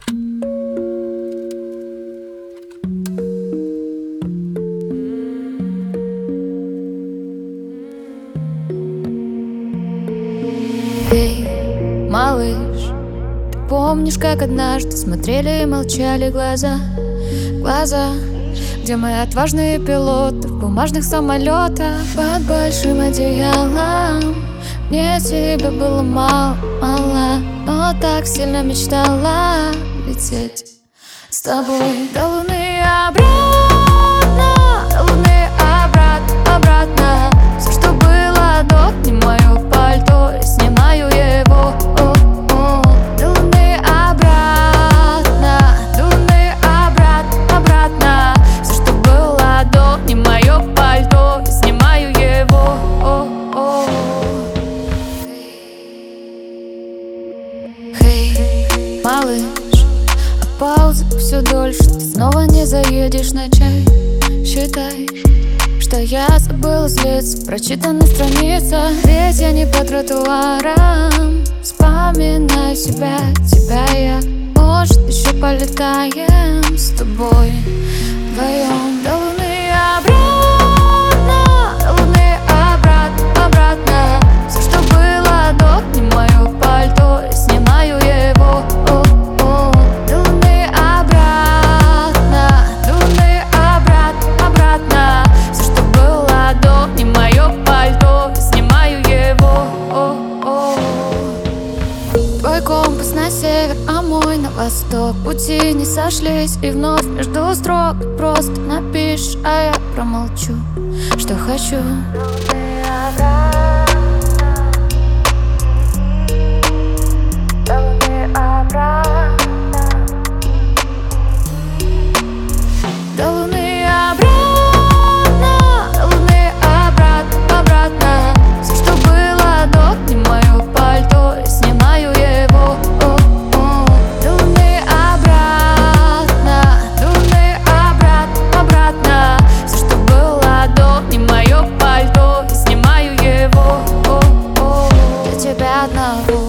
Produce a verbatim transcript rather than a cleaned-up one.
Эй, малыш, ты помнишь, как однажды смотрели и молчали глаза? Глаза, где мы отважные пилоты в бумажных самолетах под большим одеялом. Мне тебя было мало, мало, но так сильно мечтала лететь с тобой до луны обратно, до луны обратно, обратно. Все, что было до, не мое пальто, я снимаю его. О, о. До луны обратно, до луны обратно, обратно. Все, что было до, не мое пальто, я снимаю его. О, о. Хей, малыш, а пауза все дольше, ты снова не заедешь на чай. Считай, что я забыла злиться, прочитана страница. Ведь я не по тротуарам, вспоминаю себя, тебя я. Может, еще полетаем с тобой вдвоем до луны обратно, до луны обратно, обратно. Все, что было до, не мое пальто, я снимаю его. О, о. До луны обратно, до луны обратно, обратно. Все, что было до, не мое пальто, я снимаю его. О, о. Твой компас на север, а мой на восток. Пути не сошлись, и вновь между строк просто напишешь, а я промолчу, что хочу. До луны обратно, до луны обратно, обратно. Все, что было до, не мое пальто, я снимаю его. О, о. До луны обратно, до луны обратно, обратно. Все, что было до, не мое пальто, я снимаю его. О, о. Для тебя одного.